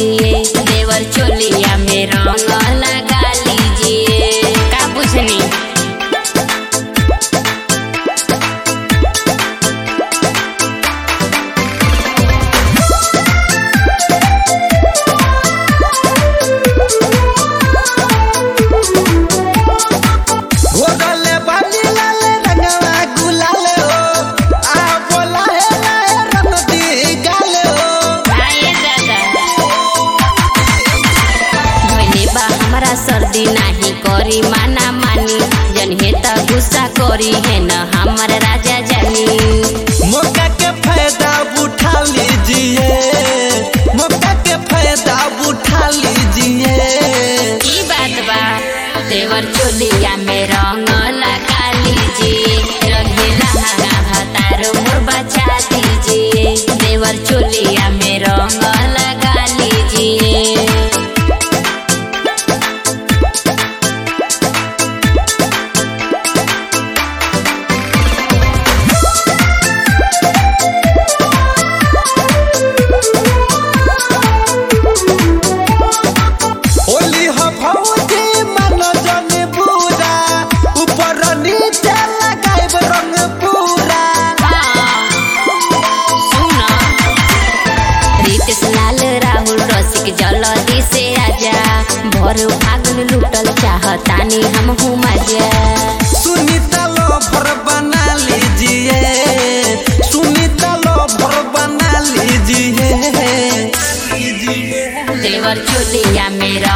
लीजिए, देवर चोलिया में रंग लगा लीजिए। का बुझनी सर्दी नहीं करी माना मानी, जनहे त गुस्सा करी है न हमार राजा जानी। मौका के फायदा उठा लीजिए, मौका के फायदा उठा लीजिए। की बात बा देवर चोलिया में रंग लगा लीजिए, रंगीला हतारो मोर बचा दीजिए, देवर चोलिया में रंग लगा लीजिए। जल्दी से आजा, भर फागुन लूटल चाहतानी हम मजा। सुनीता लोभर बना लीजिए, सुनीता लोभर बना लीजिए। देवर चोलिया मेरा